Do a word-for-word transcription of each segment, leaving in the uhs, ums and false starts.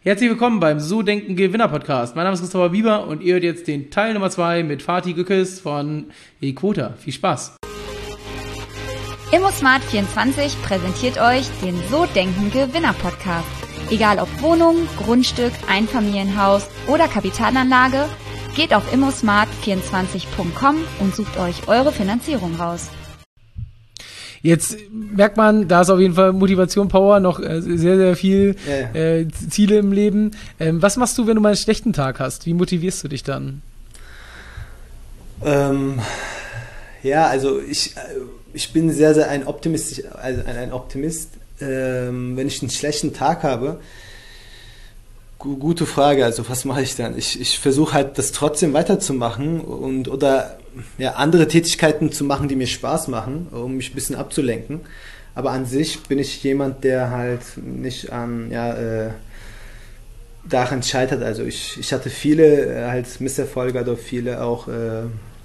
Herzlich willkommen beim So Denken Gewinner Podcast. Mein Name ist Christopher Bieber und ihr hört jetzt den Teil Nummer zwei mit Fatih Gückes von eQuota. Viel Spaß. ImmoSmart vierundzwanzig präsentiert euch den So Denken Gewinner Podcast. Egal ob Wohnung, Grundstück, Einfamilienhaus oder Kapitalanlage, geht auf immosmart vierundzwanzig punkt com und sucht euch eure Finanzierung raus. Jetzt merkt man, da ist auf jeden Fall Motivation, Power, noch äh, sehr, sehr viel ja, ja. Äh, Ziele im Leben. Ähm, was machst du, wenn du mal einen schlechten Tag hast? Wie motivierst du dich dann? Ähm, ja, also ich, ich bin sehr, sehr ein Optimist. Also ein Optimist. Ähm, wenn ich einen schlechten Tag habe, gu- gute Frage, also was mache ich dann? Ich, ich versuche halt, das trotzdem weiterzumachen und oder ja, andere Tätigkeiten zu machen, die mir Spaß machen, um mich ein bisschen abzulenken. Aber an sich bin ich jemand, der halt nicht an, ja, äh, daran scheitert. Also ich, ich hatte viele äh, halt Misserfolge oder viele auch äh,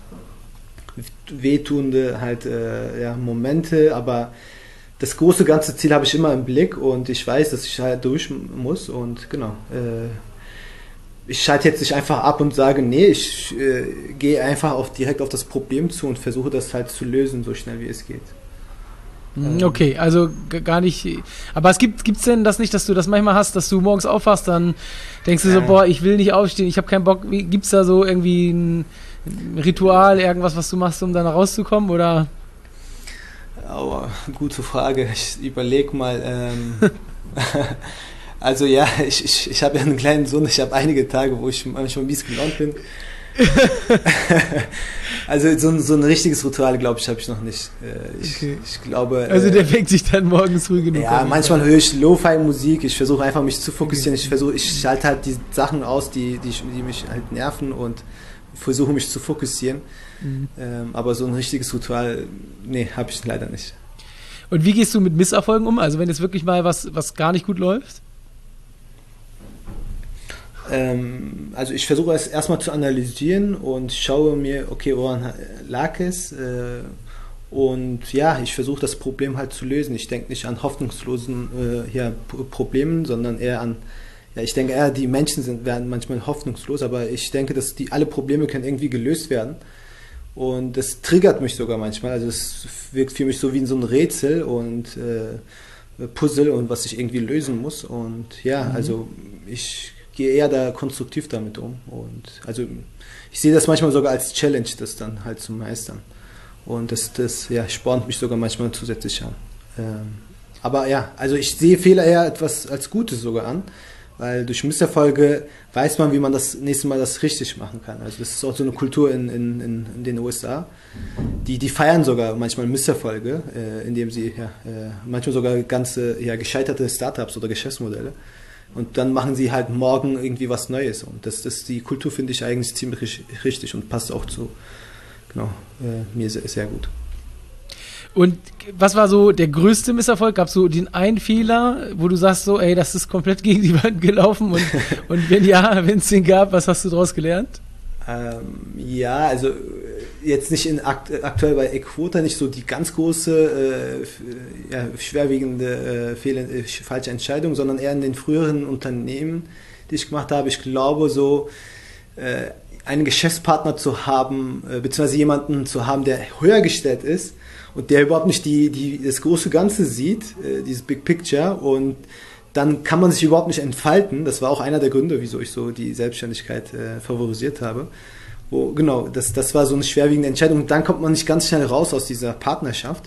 wehtuende halt, äh, ja, Momente, aber das große ganze Ziel habe ich immer im Blick und ich weiß, dass ich halt durch muss und genau, äh, ich schalte jetzt nicht einfach ab und sage, nee, ich äh, gehe einfach auf, direkt auf das Problem zu und versuche das halt zu lösen, so schnell wie es geht. Okay, also g- gar nicht, aber es gibt gibt's denn das nicht, dass du das manchmal hast, dass du morgens aufwachst, dann denkst du so, äh. boah, ich will nicht aufstehen, ich habe keinen Bock, gibt's da so irgendwie ein Ritual, irgendwas, was du machst, um dann rauszukommen, oder? Aber gute Frage, ich überlege mal, ähm, also ja, ich, ich, ich habe ja einen kleinen Sohn, ich habe einige Tage, wo ich manchmal mies gelaunt bin. Also so ein, so ein richtiges Ritual, glaube ich, habe ich noch nicht. Ich, okay. ich glaube... Also der weckt sich dann morgens früh genug. Ja, manchmal höre ich Lo-Fi-Musik, ich versuche einfach mich zu fokussieren, ich versuche, ich schalte halt die Sachen aus, die, die, die mich halt nerven und versuche mich zu fokussieren. Mhm. Ähm, aber so ein richtiges Ritual, nee, habe ich leider nicht. Und wie gehst du mit Misserfolgen um? Also wenn jetzt wirklich mal was, was gar nicht gut läuft? Ähm, also ich versuche es erstmal zu analysieren und schaue mir, okay, woran lag es? Äh, und ja, ich versuche das Problem halt zu lösen. Ich denke nicht an hoffnungslosen äh, ja, P- Problemen, sondern eher an, ja, ich denke eher, die Menschen sind, werden manchmal hoffnungslos, aber ich denke, dass die alle Probleme können irgendwie gelöst werden. Und das triggert mich sogar manchmal. Also es wirkt für mich so wie so ein Rätsel und äh, Puzzle und was ich irgendwie lösen muss. Und ja, mhm. also ich gehe eher da konstruktiv damit um. Und also ich sehe das manchmal sogar als Challenge, das dann halt zu meistern. Und das, das ja, spornt mich sogar manchmal zusätzlich an. Ähm, aber ja, also ich sehe Fehler eher etwas als Gutes sogar an. Weil durch Misserfolge weiß man, wie man das nächste Mal das richtig machen kann. Also das ist auch so eine Kultur in, in, in den U S A. Die, die feiern sogar manchmal Misserfolge, äh, indem sie ja, äh, manchmal sogar ganze ja, gescheiterte Startups oder Geschäftsmodelle. Und dann machen sie halt morgen irgendwie was Neues. Und das, das die Kultur finde ich eigentlich ziemlich richtig und passt auch zu genau, äh, mir sehr, sehr gut. Und was war so der größte Misserfolg? Gab es so den einen Fehler, wo du sagst so, ey, das ist komplett gegen die Wand gelaufen? Und, und wenn ja, wenn es den gab, was hast du daraus gelernt? Ähm, ja, also jetzt nicht in akt, aktuell bei eQuota nicht so die ganz große, äh, ja, schwerwiegende äh, Fehl, äh, falsche Entscheidung, sondern eher in den früheren Unternehmen, die ich gemacht habe. Ich glaube so, äh, einen Geschäftspartner zu haben, äh, beziehungsweise jemanden zu haben, der höher gestellt ist, und der überhaupt nicht die, die, das große Ganze sieht, äh, dieses Big Picture, und dann kann man sich überhaupt nicht entfalten. Das war auch einer der Gründe, wieso ich so die Selbstständigkeit äh, favorisiert habe. Wo, genau, das, das war so eine schwerwiegende Entscheidung. Und dann kommt man nicht ganz schnell raus aus dieser Partnerschaft.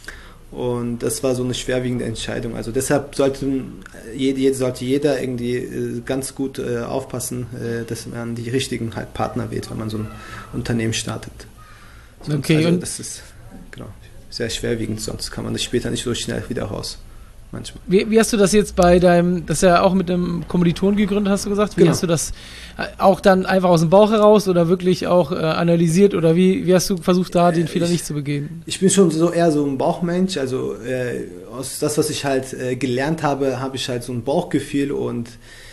Und das war so eine schwerwiegende Entscheidung. Also deshalb sollte, jede, sollte jeder irgendwie äh, ganz gut äh, aufpassen, äh, dass man die richtigen halt Partner wählt, wenn man so ein Unternehmen startet. Sonst, okay, also, und das ist genau sehr schwerwiegend, sonst kann man das später nicht so schnell wieder raus. Manchmal. Wie, wie hast du das jetzt bei deinem, das ist ja auch mit einem Kommilitonen gegründet, hast du gesagt? Wie genau. hast du das auch dann einfach aus dem Bauch heraus oder wirklich auch äh, analysiert, oder wie, wie hast du versucht, da den Fehler ich, nicht zu begehen? Ich bin schon so eher so ein Bauchmensch, also äh, aus das, was ich halt äh, gelernt habe, habe ich halt so ein Bauchgefühl, und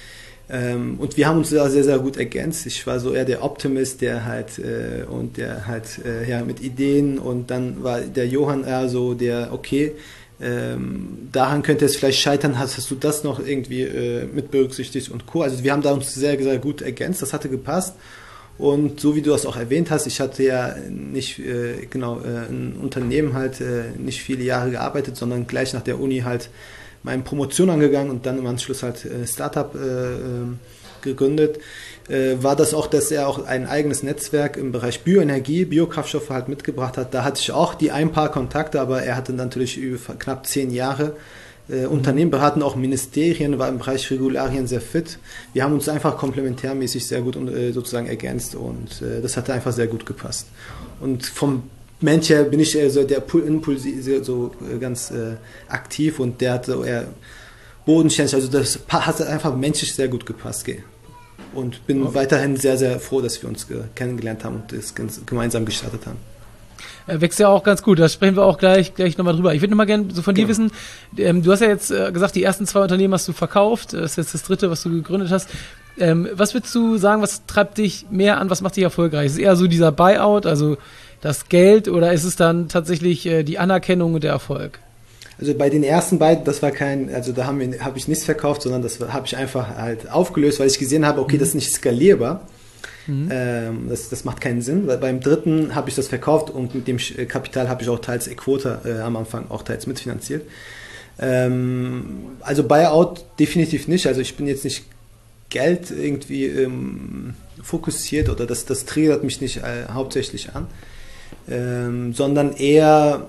ähm, und wir haben uns da sehr, sehr gut ergänzt. Ich war so eher der Optimist, der halt äh, und der halt äh, ja mit Ideen, und dann war der Johann eher so der, okay, Ähm, daran könnte es vielleicht scheitern, hast, hast du das noch irgendwie äh, mit berücksichtigt und Co. Also wir haben da uns sehr, sehr gut ergänzt, das hatte gepasst. Und so wie du das auch erwähnt hast, ich hatte ja nicht äh, genau äh, ein Unternehmen halt äh, nicht viele Jahre gearbeitet, sondern gleich nach der Uni halt meine Promotion angegangen und dann im Anschluss halt äh, Startup äh, gegründet. Äh, war das auch, dass er auch ein eigenes Netzwerk im Bereich Bioenergie, Biokraftstoffe halt mitgebracht hat. Da hatte ich auch die ein paar Kontakte, aber er hatte natürlich über knapp zehn Jahre äh, Unternehmen beraten, auch Ministerien, war im Bereich Regularien sehr fit. Wir haben uns einfach komplementärmäßig sehr gut äh, sozusagen ergänzt und äh, das hatte einfach sehr gut gepasst. Und vom Mensch her bin ich eher so der Impuls, so äh, ganz äh, aktiv und der hat so eher bodenständig, also das hat einfach menschlich sehr gut gepasst. Gell. Und bin oh. weiterhin sehr, sehr froh, dass wir uns kennengelernt haben und das gemeinsam gestartet haben. Er wächst ja auch ganz gut, da sprechen wir auch gleich, gleich nochmal drüber. Ich würde nochmal gerne so von genau. dir wissen, ähm, du hast ja jetzt äh, gesagt, die ersten zwei Unternehmen hast du verkauft, das ist jetzt das dritte, was du gegründet hast. Ähm, was würdest du sagen, was treibt dich mehr an, was macht dich erfolgreich? Ist es eher so dieser Buyout, also das Geld, oder ist es dann tatsächlich äh, die Anerkennung und der Erfolg? Also bei den ersten beiden, das war kein, also da habe hab ich nichts verkauft, sondern das habe ich einfach halt aufgelöst, weil ich gesehen habe, okay, mhm. das ist nicht skalierbar. Mhm. Ähm, das, das macht keinen Sinn. Weil beim dritten habe ich das verkauft und mit dem Kapital habe ich auch teils Equota äh, am Anfang auch teils mitfinanziert. Ähm, also Buyout definitiv nicht. Also ich bin jetzt nicht Geld irgendwie ähm, fokussiert oder das, das triggert mich nicht äh, hauptsächlich an, ähm, sondern eher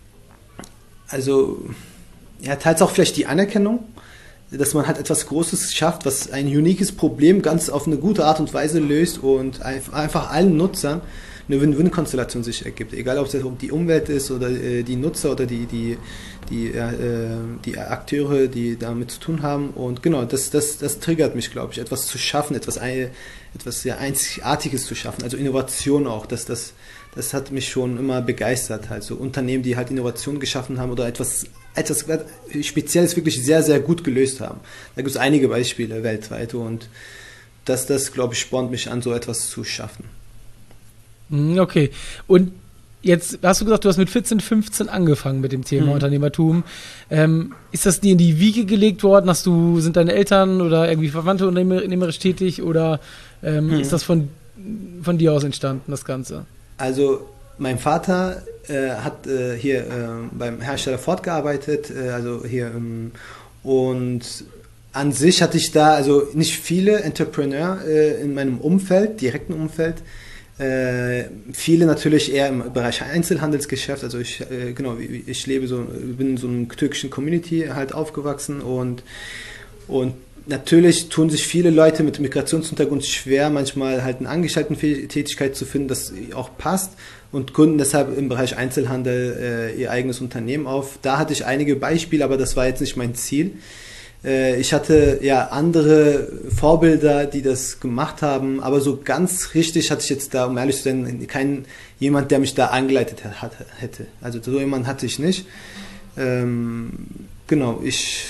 also ja, teils auch vielleicht die Anerkennung, dass man halt etwas Großes schafft, was ein uniques Problem ganz auf eine gute Art und Weise löst und einfach allen Nutzern eine Win-Win-Konstellation sich ergibt. Egal, ob es um die Umwelt ist oder äh, die Nutzer oder die, die, die, äh, die Akteure, die damit zu tun haben. Und genau, das, das, das triggert mich, glaube ich, etwas zu schaffen, etwas, etwas sehr Einzigartiges zu schaffen, also Innovation auch, dass das Das hat mich schon immer begeistert. Also Unternehmen, die halt Innovationen geschaffen haben oder etwas, etwas Spezielles wirklich sehr, sehr gut gelöst haben. Da gibt es einige Beispiele weltweit und das, das glaube ich, spornt mich an, so etwas zu schaffen. Okay. Und jetzt hast du gesagt, du hast mit vierzehn, fünfzehn angefangen mit dem Thema mhm. Unternehmertum. Ähm, ist das dir in die Wiege gelegt worden? Hast du, sind deine Eltern oder irgendwie Verwandte unternehmerisch tätig oder ähm, mhm. ist das von, von dir aus entstanden, das Ganze? Also mein Vater äh, hat äh, hier äh, beim Hersteller Ford gearbeitet, äh, also hier ähm, und an sich hatte ich da also nicht viele Entrepreneur äh, in meinem Umfeld, direkten Umfeld. Äh, viele natürlich eher im Bereich Einzelhandelsgeschäft, also ich äh, genau, ich lebe so, bin in so einer türkischen Community halt aufgewachsen und und natürlich tun sich viele Leute mit Migrationshintergrund schwer, manchmal halt eine Angestelltentätigkeit zu finden, das auch passt und gründen deshalb im Bereich Einzelhandel äh, ihr eigenes Unternehmen auf. Da hatte ich einige Beispiele, aber das war jetzt nicht mein Ziel. Äh, ich hatte ja andere Vorbilder, die das gemacht haben, aber so ganz richtig hatte ich jetzt da, um ehrlich zu sein, keinen jemand, der mich da angeleitet hat, hätte. Also so jemand hatte ich nicht. Ähm, genau, ich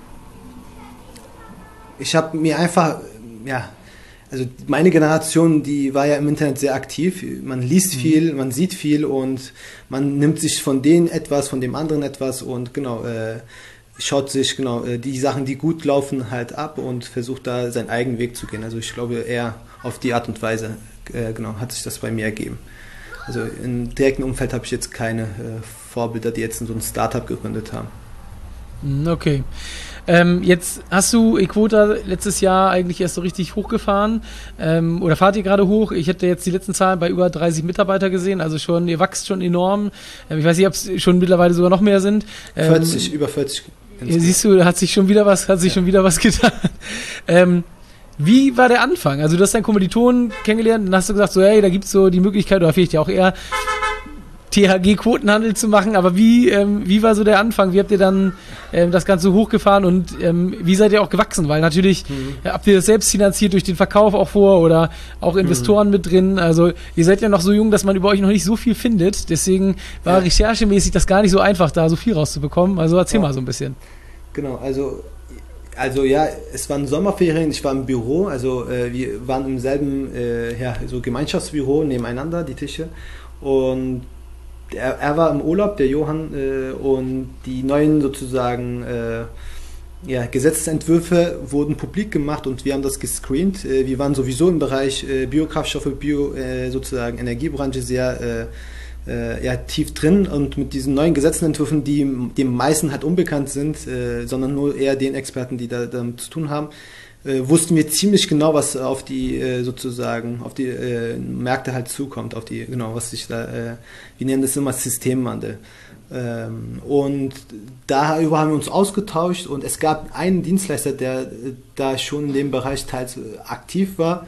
Ich habe mir einfach, ja, also meine Generation, die war ja im Internet sehr aktiv. Man liest viel, man sieht viel und man nimmt sich von denen etwas, von dem anderen etwas und genau, äh, schaut sich genau äh, die Sachen, die gut laufen, halt ab und versucht da seinen eigenen Weg zu gehen. Also ich glaube eher auf die Art und Weise, äh, genau, hat sich das bei mir ergeben. Also im direkten Umfeld habe ich jetzt keine äh, Vorbilder, die jetzt in so ein Startup gegründet haben. Okay. Ähm, jetzt hast du Equota letztes Jahr eigentlich erst so richtig hochgefahren ähm, oder fahrt ihr gerade hoch? Ich hätte jetzt die letzten Zahlen bei über dreißig Mitarbeiter gesehen, also schon, ihr wächst schon enorm. Ähm, ich weiß nicht, ob es schon mittlerweile sogar noch mehr sind. Ähm, vierzig, über vierzig. Ja, siehst du, hat sich schon wieder was, hat sich ja. schon wieder was getan. Ähm, wie war der Anfang? Also du hast deinen Kommilitonen kennengelernt und hast du gesagt, so hey, da gibt es so die Möglichkeit, oder vielleicht ja auch eher T H G-Quotenhandel zu machen, aber wie, ähm, wie war so der Anfang? Wie habt ihr dann ähm, das Ganze hochgefahren und ähm, wie seid ihr auch gewachsen? Weil natürlich mhm. ja, habt ihr das selbst finanziert durch den Verkauf auch vor oder auch Investoren mhm. mit drin. Also ihr seid ja noch so jung, dass man über euch noch nicht so viel findet. Deswegen war ja. recherchemäßig das gar nicht so einfach, da so viel rauszubekommen. Also erzähl ja. mal so ein bisschen. Genau, also Also ja, es waren Sommerferien, ich war im Büro, also äh, wir waren im selben äh, ja, so Gemeinschaftsbüro nebeneinander, die Tische und er, er war im Urlaub, der Johann, äh, und die neuen sozusagen äh, ja, Gesetzesentwürfe wurden publik gemacht und wir haben das gescreent. Äh, wir waren sowieso im Bereich äh, Biokraftstoffe, Bio, äh, sozusagen Energiebranche sehr äh, äh, ja, tief drin und mit diesen neuen Gesetzesentwürfen, die dem meisten halt unbekannt sind, äh, sondern nur eher den Experten, die da damit zu tun haben, äh, wussten wir ziemlich genau, was auf die äh, sozusagen auf die äh, Märkte halt zukommt, auf die genau, was sich da, äh, wir nennen das immer Systemwandel. Ähm, und darüber haben wir uns ausgetauscht und es gab einen Dienstleister, der äh, da schon in dem Bereich teils äh, aktiv war.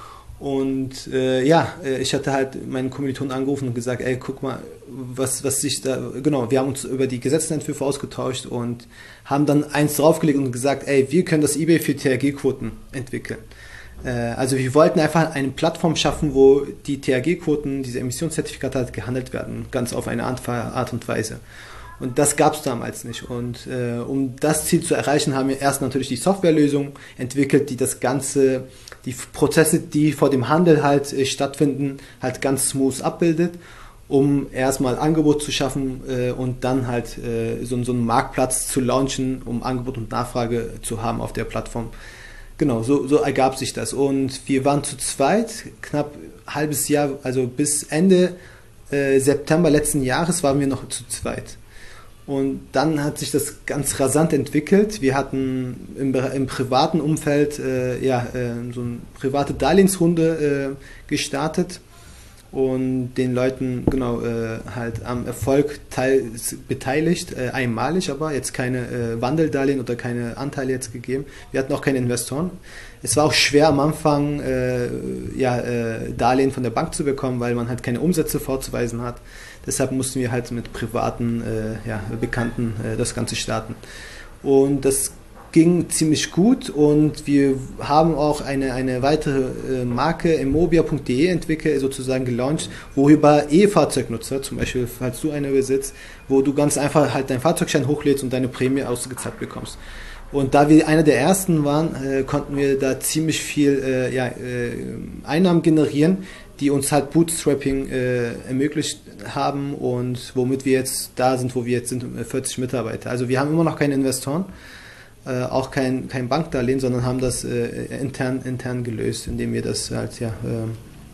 Und äh, ja, ich hatte halt meinen Kommilitonen angerufen und gesagt, ey, guck mal, was, was sich da, genau, wir haben uns über die Gesetzesentwürfe ausgetauscht und haben dann eins draufgelegt und gesagt, ey, wir können das eBay für T H G-Quoten entwickeln. Äh, also wir wollten einfach eine Plattform schaffen, wo die T H G-Quoten, diese Emissionszertifikate halt gehandelt werden, ganz auf eine Art und Weise. Und das gab es damals nicht. Und äh, um das Ziel zu erreichen, haben wir erst natürlich die Softwarelösung entwickelt, die das Ganze, die Prozesse, die vor dem Handel halt äh, stattfinden, halt ganz smooth abbildet, um erstmal Angebot zu schaffen äh, und dann halt äh, so, so einen Marktplatz zu launchen, um Angebot und Nachfrage zu haben auf der Plattform. Genau, so, so ergab sich das. Und wir waren zu zweit, knapp ein halbes Jahr, also bis Ende äh, September letzten Jahres waren wir noch zu zweit. Und dann hat sich das ganz rasant entwickelt. Wir hatten im, im privaten Umfeld äh, ja, äh, so eine private Darlehensrunde äh, gestartet und den Leuten genau äh, halt am Erfolg teils beteiligt, äh, einmalig, aber jetzt keine äh, Wandeldarlehen oder keine Anteile jetzt gegeben. Wir hatten auch keine Investoren. Es war auch schwer am Anfang äh, ja, äh, Darlehen von der Bank zu bekommen, weil man halt keine Umsätze vorzuweisen hat. Deshalb mussten wir halt mit privaten äh, ja, Bekannten äh, das Ganze starten. Und das ging ziemlich gut und wir haben auch eine, eine weitere äh, Marke, Immobia punkt de entwickelt, sozusagen gelauncht, worüber E-Fahrzeugnutzer, zum Beispiel falls du eine besitzt, wo du ganz einfach halt deinen Fahrzeugschein hochlädst und deine Prämie ausgezahlt bekommst. Und da wir einer der ersten waren, äh, konnten wir da ziemlich viel äh, ja, äh, Einnahmen generieren, die uns halt Bootstrapping äh, ermöglicht haben und womit wir jetzt da sind, wo wir jetzt sind, vierzig Mitarbeiter. Also wir haben immer noch keine Investoren, äh, auch kein, kein Bankdarlehen, sondern haben das äh, intern, intern gelöst, indem wir das halt, ja, äh,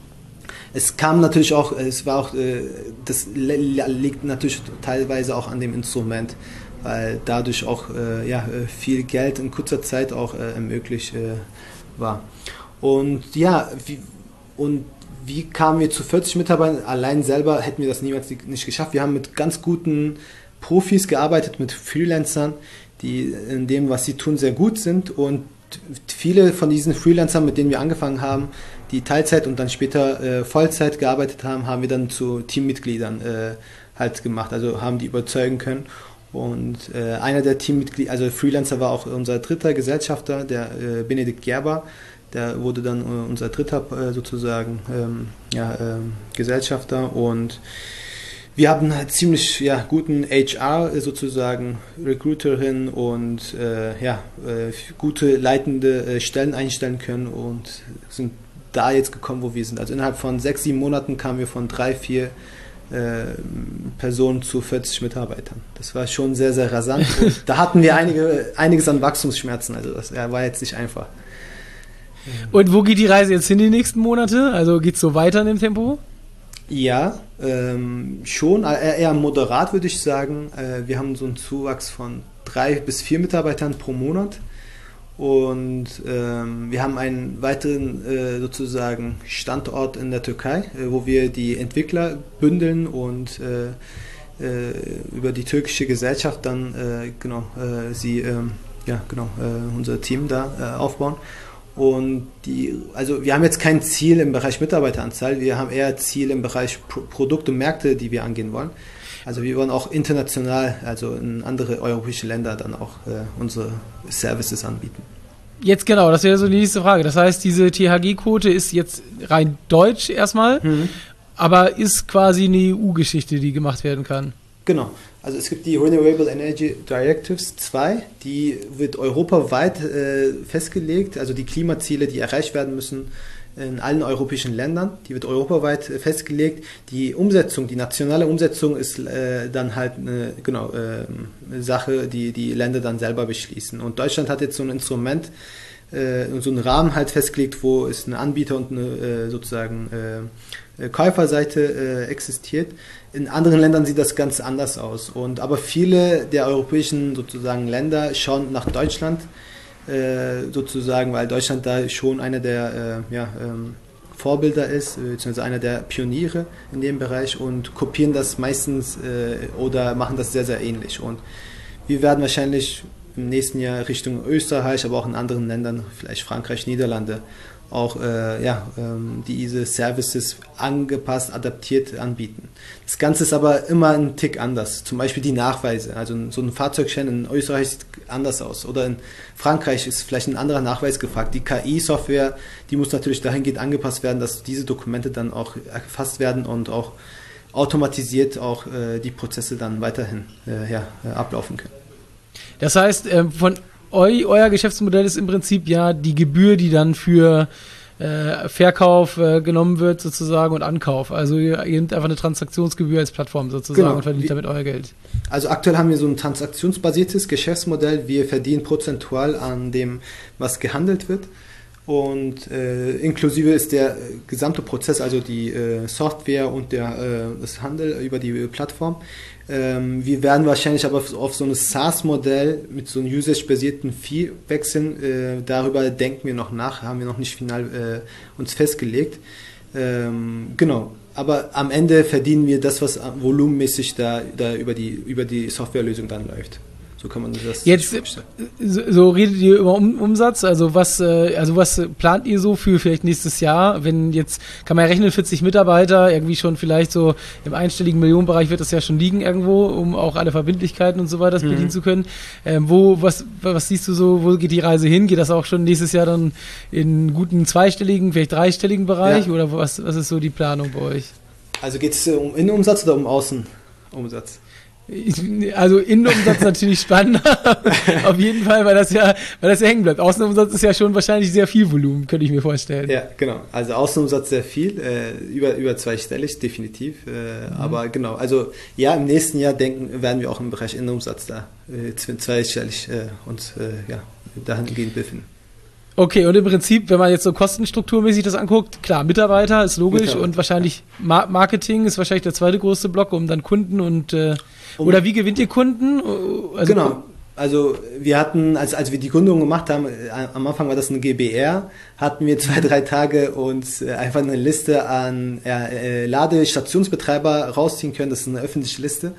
es kam natürlich auch, es war auch, äh, das liegt natürlich teilweise auch an dem Instrument, weil dadurch auch äh, ja, viel Geld in kurzer Zeit auch äh, ermöglicht äh, war. Und ja, wie, und wie kamen wir zu vierzig Mitarbeitern? Allein selber hätten wir das niemals nicht geschafft. Wir haben mit ganz guten Profis gearbeitet, mit Freelancern, die in dem, was sie tun, sehr gut sind. Und viele von diesen Freelancern, mit denen wir angefangen haben, die Teilzeit und dann später äh, Vollzeit gearbeitet haben, haben wir dann zu Teammitgliedern äh, halt gemacht, also haben die überzeugen können. Und äh, einer der Teammitglieder, also Freelancer war auch unser dritter Gesellschafter, der äh, Benedikt Gerber. Der wurde dann äh, unser dritter äh, sozusagen ähm, ja, ähm, Gesellschafter und wir haben halt ziemlich ja, guten H R sozusagen, Recruiterin und äh, ja, äh, gute leitende äh, Stellen einstellen können und sind da jetzt gekommen, wo wir sind. Also innerhalb von sechs, sieben Monaten kamen wir von drei, vier äh, Personen zu vierzig Mitarbeitern. Das war schon sehr, sehr rasant. Und da hatten wir einige, einiges an Wachstumsschmerzen, also das ja, war jetzt nicht einfach. Und wo geht die Reise jetzt hin die nächsten Monate? Also geht es so weiter in dem Tempo? Ja, ähm, schon, eher moderat würde ich sagen. Äh, wir haben so einen Zuwachs von drei bis vier Mitarbeitern pro Monat und ähm, wir haben einen weiteren äh, sozusagen Standort in der Türkei, äh, wo wir die Entwickler bündeln und äh, äh, über die türkische Gesellschaft dann äh, genau äh, sie äh, ja genau äh, unser Team da äh, aufbauen. Und die, also wir haben jetzt kein Ziel im Bereich Mitarbeiteranzahl, wir haben eher Ziel im Bereich Pro- Produkte und Märkte, die wir angehen wollen. Also wir wollen auch international, also in andere europäische Länder dann auch äh, unsere Services anbieten. Jetzt genau, das wäre so die nächste Frage. Das heißt, diese T H G-Quote ist jetzt rein deutsch erstmal, mhm. aber ist quasi eine E U-Geschichte, die gemacht werden kann. Genau. Also es gibt die Renewable Energy Directives zwei, die wird europaweit äh, festgelegt, also die Klimaziele, die erreicht werden müssen, in allen europäischen Ländern, die wird europaweit festgelegt. Die Umsetzung, die nationale Umsetzung ist äh, dann halt eine genau, äh, Sache, die die Länder dann selber beschließen. Und Deutschland hat jetzt so ein Instrument, äh, so einen Rahmen halt festgelegt, wo es eine Anbieter- und eine äh, sozusagen äh, Käuferseite äh, existiert. In anderen Ländern sieht das ganz anders aus. Und, aber viele der europäischen sozusagen Länder schauen nach Deutschland, äh, sozusagen, weil Deutschland da schon einer der äh, ja, ähm, Vorbilder ist, beziehungsweise einer der Pioniere in dem Bereich und kopieren das meistens äh, oder machen das sehr, sehr ähnlich. Und wir werden wahrscheinlich im nächsten Jahr Richtung Österreich, aber auch in anderen Ländern, vielleicht Frankreich, Niederlande, auch äh, ja, ähm, diese Services angepasst, adaptiert anbieten. Das Ganze ist aber immer ein Tick anders. Zum Beispiel die Nachweise. Also so ein Fahrzeugschein in Österreich sieht anders aus. Oder in Frankreich ist vielleicht ein anderer Nachweis gefragt. Die K I-Software, die muss natürlich dahingehend angepasst werden, dass diese Dokumente dann auch erfasst werden und auch automatisiert auch äh, die Prozesse dann weiterhin äh, ja, äh, ablaufen können. Das heißt, äh, von Eu, euer Geschäftsmodell ist im Prinzip ja die Gebühr, die dann für äh, Verkauf äh, genommen wird sozusagen und Ankauf. Also ihr, ihr nehmt einfach eine Transaktionsgebühr als Plattform sozusagen genau. und verdient Wie, damit euer Geld. Also aktuell haben wir so ein transaktionsbasiertes Geschäftsmodell. Wir verdienen prozentual an dem, was gehandelt wird. Und äh, inklusive ist der gesamte Prozess, also die äh, Software und der, äh, das Handel über die Plattform. Ähm, wir werden wahrscheinlich aber auf so ein SaaS-Modell mit so einem usage-basierten Fee wechseln. Äh, darüber denken wir noch nach, haben wir noch nicht final äh, uns festgelegt. Ähm, genau, aber am Ende verdienen wir das, was volumenmäßig da, da über die, über die Softwarelösung dann läuft. So kann man das jetzt so, so redet ihr über um, Umsatz, also was äh, also was plant ihr so für vielleicht nächstes Jahr, wenn jetzt kann man ja rechnen vierzig Mitarbeiter, irgendwie schon vielleicht so im einstelligen Millionenbereich wird das ja schon liegen irgendwo, um auch alle Verbindlichkeiten und so weiter mhm. bedienen zu können. Ähm, wo was was siehst du so, wo geht die Reise hin? Geht das auch schon nächstes Jahr dann in guten zweistelligen, vielleicht dreistelligen Bereich ja. oder was was ist so die Planung bei euch? Also geht es um Innenumsatz oder um Außenumsatz? Also Innenumsatz natürlich spannender, auf jeden Fall, weil das ja, weil das ja hängen bleibt. Außenumsatz ist ja schon wahrscheinlich sehr viel Volumen, könnte ich mir vorstellen. Ja, genau. Also Außenumsatz sehr viel, äh, über, über zweistellig, definitiv. Äh, mhm. Aber genau, also ja, im nächsten Jahr denken, werden wir auch im Bereich Innenumsatz da äh, zweistellig äh, uns äh, ja, dahingehend befinden. Okay, und im Prinzip, wenn man jetzt so kostenstrukturmäßig das anguckt, klar, Mitarbeiter ist logisch Mitarbeiter. Und wahrscheinlich Ma- Marketing ist wahrscheinlich der zweite größte Block, um dann Kunden und äh, um, oder wie gewinnt ihr Kunden? Also, genau, also wir hatten, als, als wir die Gründung gemacht haben, am Anfang war das ein G B R, hatten wir zwei, drei Tage uns einfach eine Liste an äh, Ladestationsbetreiber rausziehen können, das ist eine öffentliche Liste.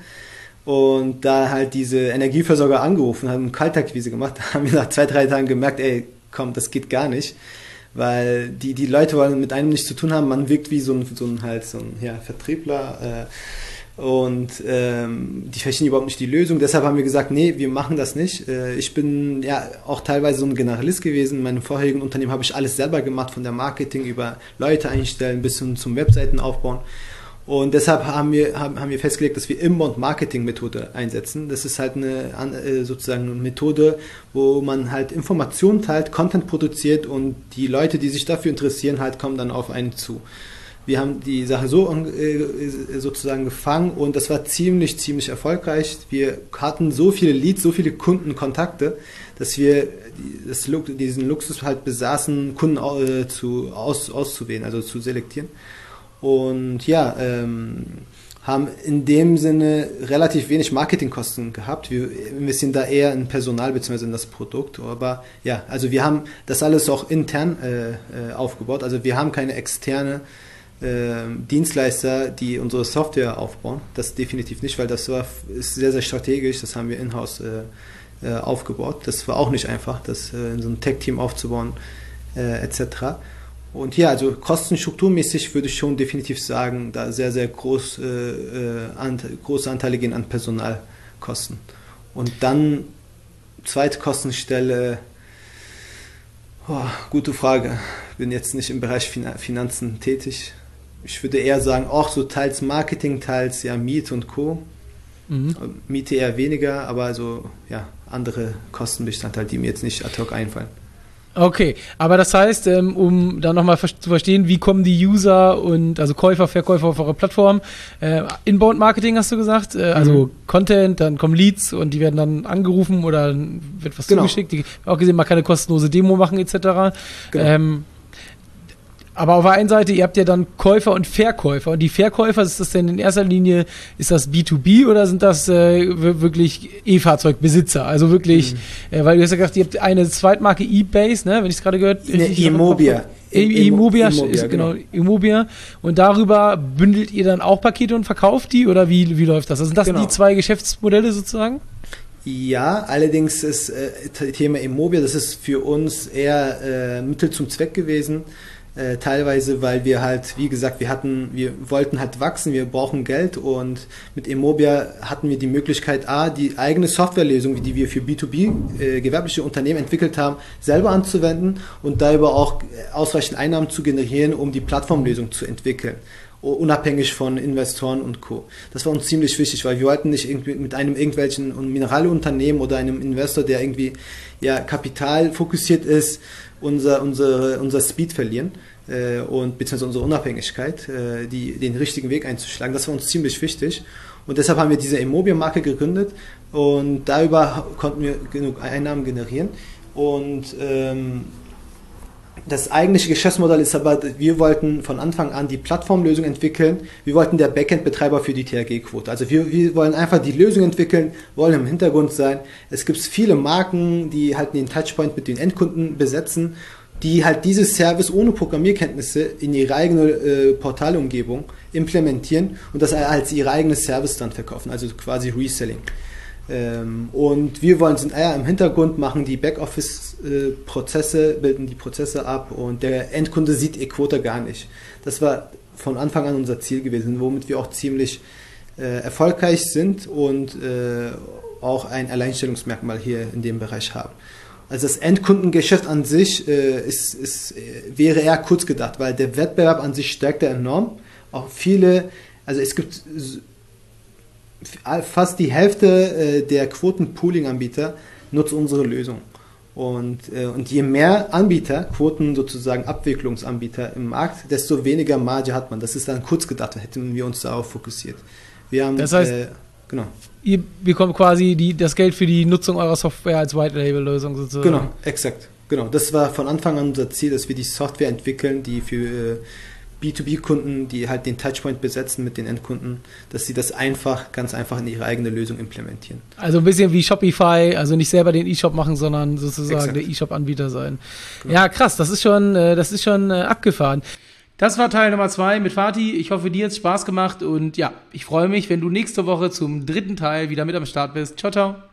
Und da halt diese Energieversorger angerufen haben und Kaltakquise gemacht, haben wir nach zwei, drei Tagen gemerkt, ey, komm, das geht gar nicht, weil die, die Leute wollen mit einem nichts zu tun haben, man wirkt wie so ein, so ein, halt so ein ja, Vertriebler äh, und ähm, die verstehen überhaupt nicht die Lösung, deshalb haben wir gesagt, nee, wir machen das nicht. Äh, ich bin ja auch teilweise so ein Generalist gewesen, in meinem vorherigen Unternehmen habe ich alles selber gemacht, von der Marketing über Leute einstellen bis hin zum Webseiten aufbauen. Und deshalb haben wir, haben, haben wir festgelegt, dass wir Inbound-Marketing-Methode einsetzen. Das ist halt eine sozusagen eine Methode, wo man halt Informationen teilt, Content produziert und die Leute, die sich dafür interessieren, halt kommen dann auf einen zu. Wir haben die Sache so äh, sozusagen gefangen und das war ziemlich, ziemlich erfolgreich. Wir hatten so viele Leads, so viele Kundenkontakte, dass wir das, diesen Luxus halt besaßen, Kunden äh, zu, aus, auszuwählen, also zu selektieren. Und ja, ähm, haben in dem Sinne relativ wenig Marketingkosten gehabt. Wir investieren da eher in Personal bzw. in das Produkt. Aber ja, also wir haben das alles auch intern äh, aufgebaut. Also wir haben keine externe äh, Dienstleister, die unsere Software aufbauen. Das definitiv nicht, weil das war, ist sehr, sehr strategisch. Das haben wir in-house äh, äh, aufgebaut. Das war auch nicht einfach, das äh, in so ein Tech-Team aufzubauen äh, et cetera. Und ja, also kostenstrukturmäßig würde ich schon definitiv sagen, da sehr, sehr groß, äh, ant- große Anteile gehen an Personalkosten. Und dann zweite Kostenstelle, oh, gute Frage, bin jetzt nicht im Bereich fin- Finanzen tätig. Ich würde eher sagen, auch so teils Marketing, teils ja Miete und Co. Mhm. Miete eher weniger, aber so ja andere Kostenbestandteile, die mir jetzt nicht ad hoc einfallen. Okay, aber das heißt, ähm, um da nochmal zu verstehen, wie kommen die User und also Käufer, Verkäufer auf eure Plattform? Äh, Inbound Marketing hast du gesagt, äh, also mhm. Content, dann kommen Leads und die werden dann angerufen oder wird was genau. zugeschickt. Die, auch gesehen, man kann eine kostenlose Demo machen et cetera. Genau. Ähm, aber auf der einen Seite, ihr habt ja dann Käufer und Verkäufer. Und die Verkäufer, ist das denn in erster Linie, ist das B zwei B oder sind das äh, wirklich E-Fahrzeugbesitzer? Also wirklich, mhm. äh, weil du hast ja gesagt, ihr habt eine Zweitmarke eBase, ne, wenn ich es gerade gehört habe. Ne, Immobia. Immobia, ist genau, Immobia. Und darüber bündelt ihr dann auch Pakete und verkauft die? Oder wie, wie läuft das? Also sind das genau. die zwei Geschäftsmodelle sozusagen? Ja, allerdings ist äh, Thema Immobia, das ist für uns eher äh, Mittel zum Zweck gewesen. Äh, teilweise, weil wir halt, wie gesagt, wir hatten, wir wollten halt wachsen, wir brauchen Geld und mit Immobia hatten wir die Möglichkeit, A, die eigene Softwarelösung, die wir für B zwei B äh, gewerbliche Unternehmen entwickelt haben, selber anzuwenden und darüber auch ausreichend Einnahmen zu generieren, um die Plattformlösung zu entwickeln, unabhängig von Investoren und Co. Das war uns ziemlich wichtig, weil wir wollten nicht irgendwie mit einem irgendwelchen Mineralunternehmen oder einem Investor, der irgendwie ja Kapital fokussiert ist, unser, unsere, unser Speed verlieren äh, und beziehungsweise unsere Unabhängigkeit, äh, die, den richtigen Weg einzuschlagen. Das war uns ziemlich wichtig und deshalb haben wir diese Immobia-Marke gegründet und darüber konnten wir genug Einnahmen generieren und ähm, das eigentliche Geschäftsmodell ist aber, wir wollten von Anfang an die Plattformlösung entwickeln. Wir wollten der Backend-Betreiber für die T H G-Quote. Also wir, wir wollen einfach die Lösung entwickeln, wollen im Hintergrund sein. Es gibt viele Marken, die halt den Touchpoint mit den Endkunden besetzen, die halt dieses Service ohne Programmierkenntnisse in ihre eigene äh, Portalumgebung implementieren und das als ihr eigenes Service dann verkaufen, also quasi Reselling. Ähm, und wir wollen sind eher im Hintergrund, machen die Backoffice-Prozesse, äh, bilden die Prozesse ab und der Endkunde sieht eQuota gar nicht. Das war von Anfang an unser Ziel gewesen, womit wir auch ziemlich äh, erfolgreich sind und äh, auch ein Alleinstellungsmerkmal hier in dem Bereich haben. Also das Endkundengeschäft an sich äh, ist, ist, wäre eher kurz gedacht, weil der Wettbewerb an sich stärkt enorm. Auch viele, also es gibt fast die Hälfte äh, der Quoten-Pooling-Anbieter nutzt unsere Lösung. Und, äh, und je mehr Anbieter, Quoten sozusagen Abwicklungsanbieter im Markt, desto weniger Marge hat man. Das ist dann kurz gedacht, hätten wir uns darauf fokussiert. Wir haben, das heißt, äh, genau. Ihr bekommt quasi die, das Geld für die Nutzung eurer Software als White-Label-Lösung sozusagen. Genau, exakt. Genau. Das war von Anfang an unser Ziel, dass wir die Software entwickeln, die für äh, B zwei B-Kunden, die halt den Touchpoint besetzen mit den Endkunden, dass sie das einfach, ganz einfach in ihre eigene Lösung implementieren. Also ein bisschen wie Shopify, also nicht selber den E-Shop machen, sondern sozusagen Exakt. der E-Shop-Anbieter sein. Genau. Ja, krass, das ist schon, das ist schon abgefahren. Das war Teil Nummer zwei mit Fatih. Ich hoffe, dir hat es Spaß gemacht und ja, ich freue mich, wenn du nächste Woche zum dritten Teil wieder mit am Start bist. Ciao, ciao.